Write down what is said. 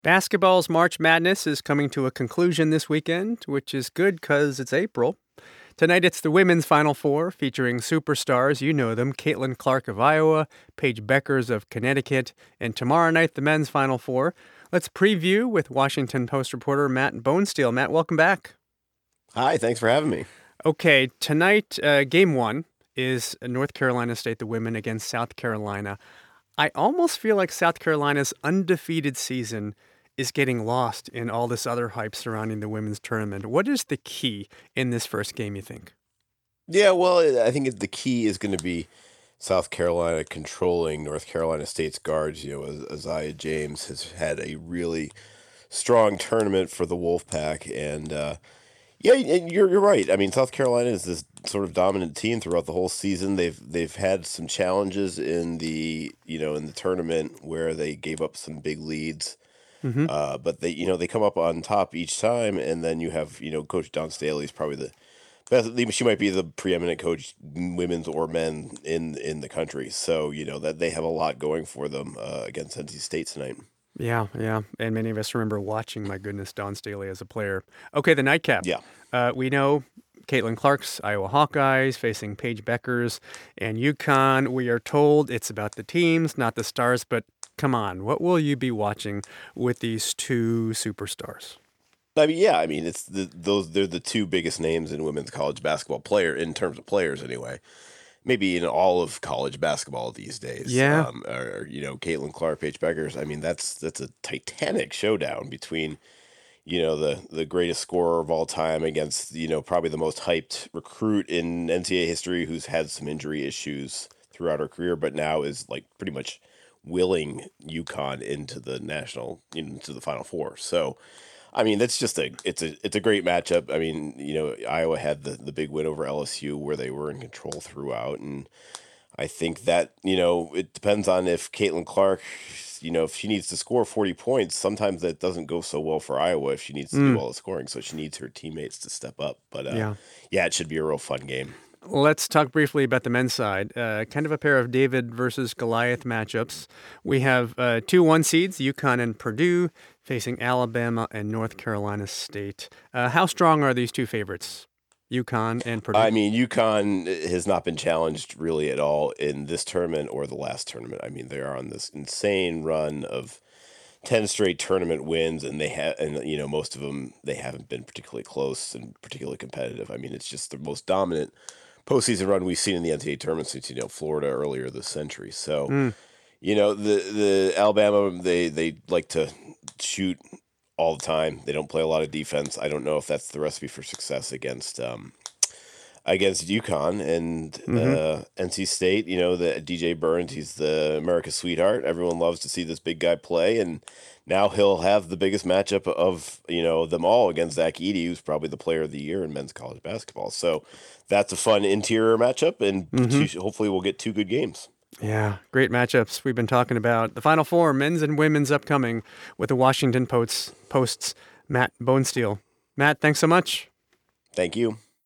Basketball's March Madness is coming to a conclusion this weekend, which is good because it's April. Tonight it's the women's Final Four featuring superstars. You know them: Caitlin Clark of Iowa, Paige Beckers of Connecticut, and tomorrow night the men's Final Four. Let's preview with Washington Post reporter Matt Bonesteel. Matt, welcome back. Hi, thanks for having me. Okay, tonight, game one is North Carolina State, the women, against South Carolina. I almost feel like South Carolina's undefeated season is getting lost in all this other hype surrounding the women's tournament. What is the key in this first game, you think? Yeah, well, I think the key is going to be South Carolina controlling North Carolina State's guards. Isaiah James has had a really strong tournament for the Wolfpack, and yeah, and you're right. I mean, South Carolina is this sort of dominant team throughout the whole season. They've had some challenges in the tournament where they gave up some big leads. Mm-hmm. But they come up on top each time, and then you have Coach Don Staley is probably the best. She might be the preeminent coach, women's or men, in the country. So that they have a lot going for them against NC State tonight. Yeah. And many of us remember watching, my goodness, Don Staley as a player. Okay, the nightcap. Yeah. We know Caitlin Clark's Iowa Hawkeyes facing Paige Beckers and UConn. We are told it's about the teams, not the stars, but come on, what will you be watching with these two superstars? I mean, it's they're the two biggest names in women's college basketball player in terms of players anyway. Maybe in all of college basketball these days. Yeah. Caitlin Clark, Paige Beckers. I mean, that's a titanic showdown between the greatest scorer of all time against probably the most hyped recruit in NCAA history, who's had some injury issues throughout her career, but now is like pretty much willing UConn into the Final Four. So, I mean, that's just it's a great matchup. I mean, Iowa had the big win over LSU where they were in control throughout, and I think that it depends on if Caitlin Clark, if she needs to score 40 points. Sometimes that doesn't go so well for Iowa if she needs to do all the scoring, so she needs her teammates to step up. But Yeah. it should be a real fun game. Let's talk briefly about the men's side. Kind of a pair of David versus Goliath matchups. We have two one seeds, UConn and Purdue, facing Alabama and North Carolina State. How strong are these two favorites, UConn and Purdue? I mean, UConn has not been challenged really at all in this tournament or the last tournament. I mean, they are on this insane run of 10 straight tournament wins, and most of them, they haven't been particularly close and particularly competitive. I mean, it's just the most dominant postseason run we've seen in the NCAA tournament since Florida earlier this century. So, the Alabama, they like to shoot all the time. They don't play a lot of defense. I don't know if that's the recipe for success against UConn and NC State. The DJ Burns, he's the America's sweetheart. Everyone loves to see this big guy play, and now he'll have the biggest matchup of them all against Zach Edey, who's probably the player of the year in men's college basketball. So that's a fun interior matchup, and hopefully we'll get two good games. Yeah, great matchups. We've been talking about the Final Four, men's and women's, upcoming with the Washington Post's Matt Bonesteel. Matt, thanks so much. Thank you.